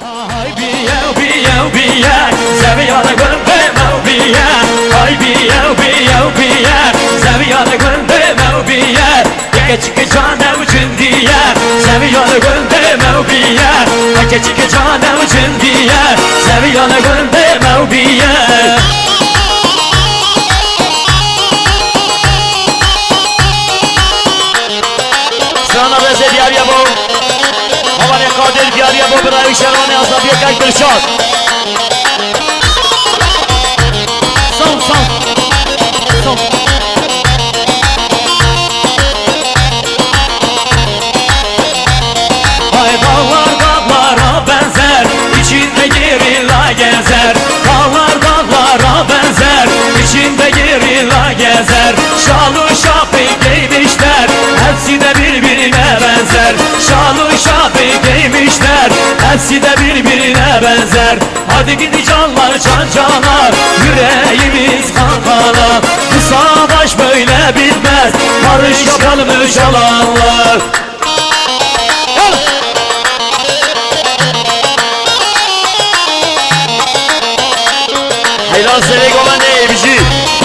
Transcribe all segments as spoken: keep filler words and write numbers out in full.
Ay biye biye biye Seviyana gönderme biye Ay biye biye biye Seviyana gönderme biye Geçik canım için diye Seviyana gönderme biye Geçik canım için diye Seviyana gönderme biye Sana vezir yer ya bu Havane kadir diyar ya bu Bırağı şervane azab yakak bir şart Son son Son Ay dağlar dağlara benzer İçinde gerilla gezer Dağlar dağlara benzer İçinde gerilla gezer Şalı şapı giymişler Hepsi de birbirine benzer Şalı şapı giymişler Hepsi de birbirine benzer Hadi gidi canlar can cana Yüreğimiz kan kana Bu savaş böyle bitmez Barış yapalım şalanlar Hayran sevek olan ne bizi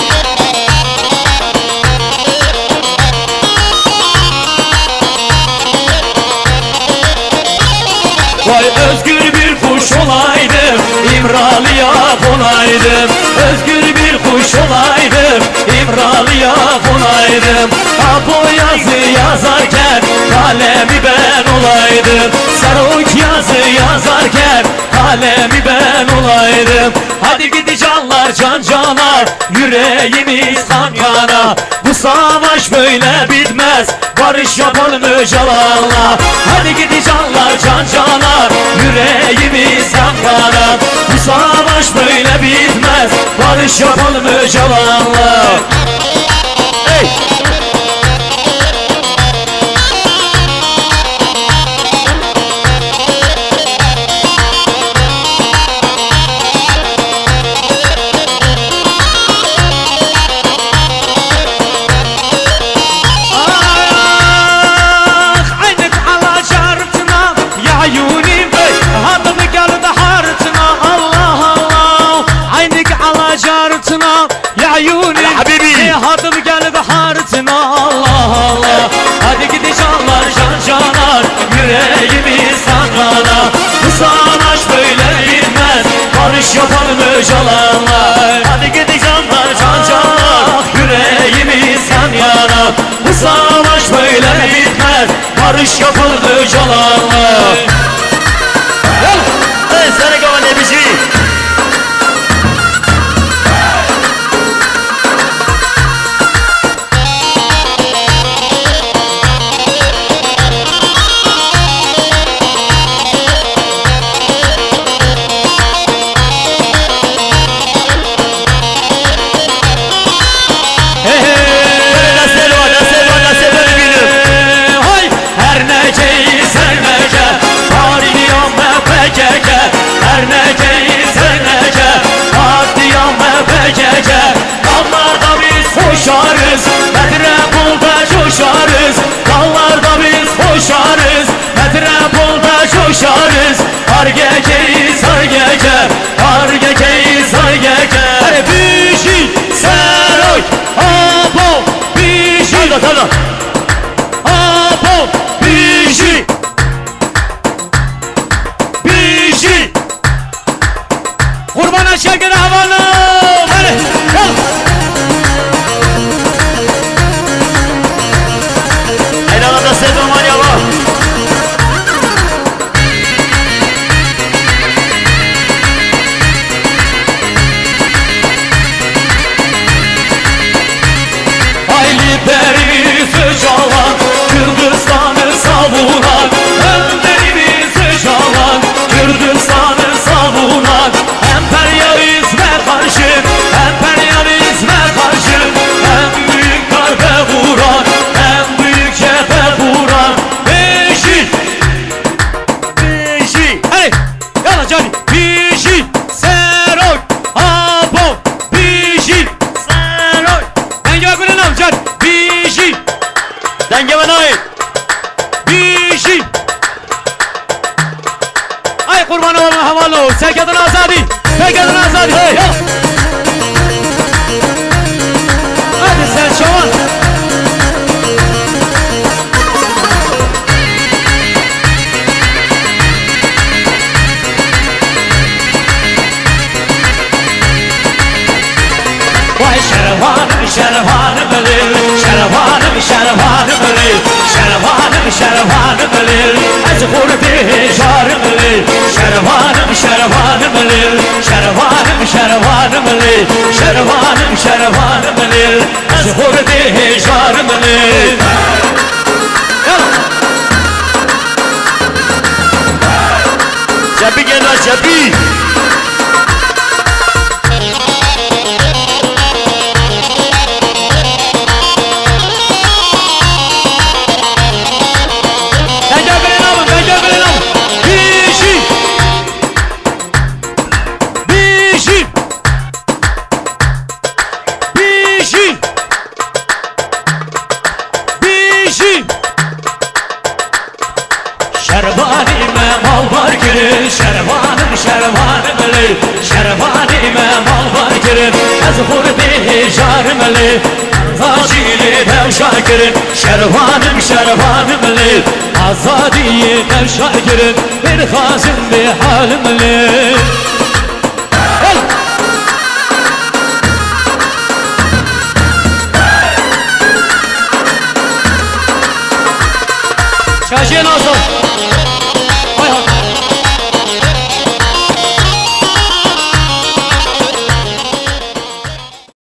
Vay özgür bir kuş olaydım İmralı'ya konaydım Özgür bir kuş olaydım İmralı'ya konaydım Apo yazı yazarken Kalemi ben olaydım Sarık yazı yazarken Kalemi ben olaydım Hadi gidi canlar can cana Yüreğimiz kan kana Bu savaş böyle bitmez Barış yapalım Öcalan'la Hadi gidi canlar can cana Yüreğimiz kan kana Bu savaş böyle bitmez Barış yapalım Öcalan'la Hey! Hadım geldi hartına Allah Allah Hadi gidi canlar can canar Yüreğimiz kan kana Bu savaş böyle bitmez Barış yapalım Öcalan'la Hadi gidi canlar can canar Yüreğimiz kan kana Bu savaş böyle bitmez Barış yapalım Öcalan'la Hey seni kavan ebici Her neceyi sevmece قربان و حوالو سرکتن آزادی سرکتن آزادی هی هی hadi sen çaval vay şervanım şervanım ölür şervanım şervanım ölür şervanım şervanım ölür az gurbi jarım ölür şervanım şervanım ölür şervanım şervanım ölür şervanım şervanım ölür az gurbi jarım ölür Cebi gel lan cebi. Şervanime mal var girin şervanım şervanım ölü şervanime mal var girin az gurbi jarım ölü Azadili devşa girin şervanım şervanım ölü Azadiyi devşa girin bir hazım bir halim ölü Şaşın olsun